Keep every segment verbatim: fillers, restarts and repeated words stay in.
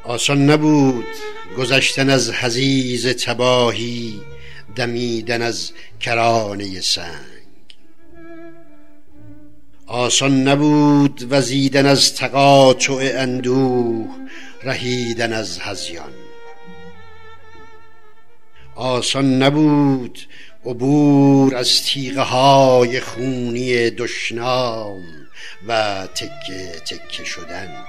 آسان نبود گذشتن از حضیض تباهی، دمیدن از کرانه سنگ. آسان نبود وزیدن از تقاطع اندوه، رهیدن از هذیان. آسان نبود عبور از تیغه های خونی دشنام و تکه تکه شدن.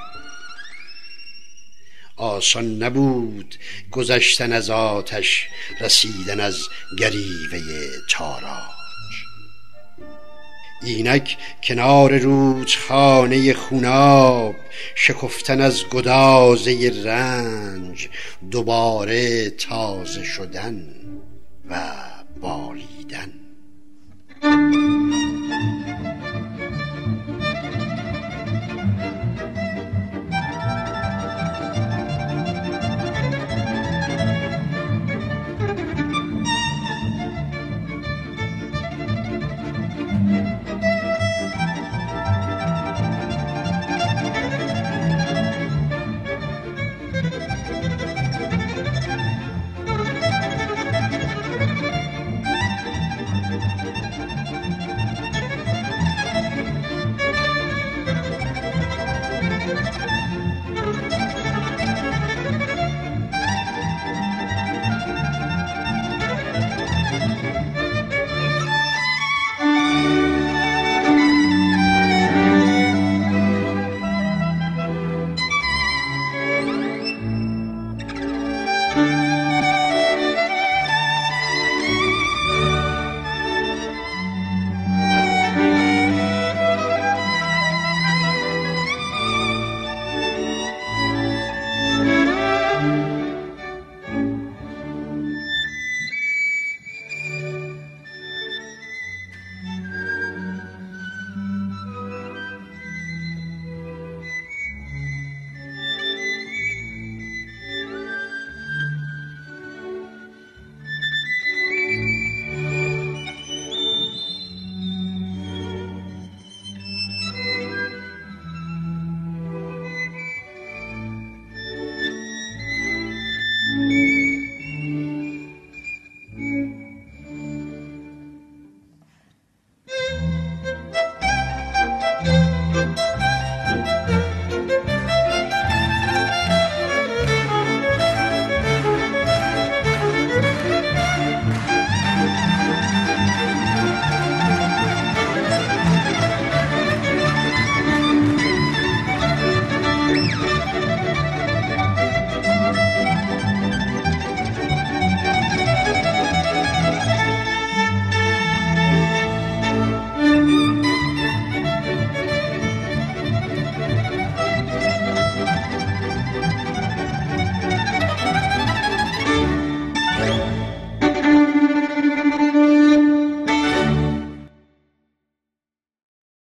آسان نبود گذشتن از آتش، رسیدن از گریوه تاراج. اینک کنار رودخانه خوناب، شکفتن از گدازه رنج، دوباره تازه شدن و بالیدن.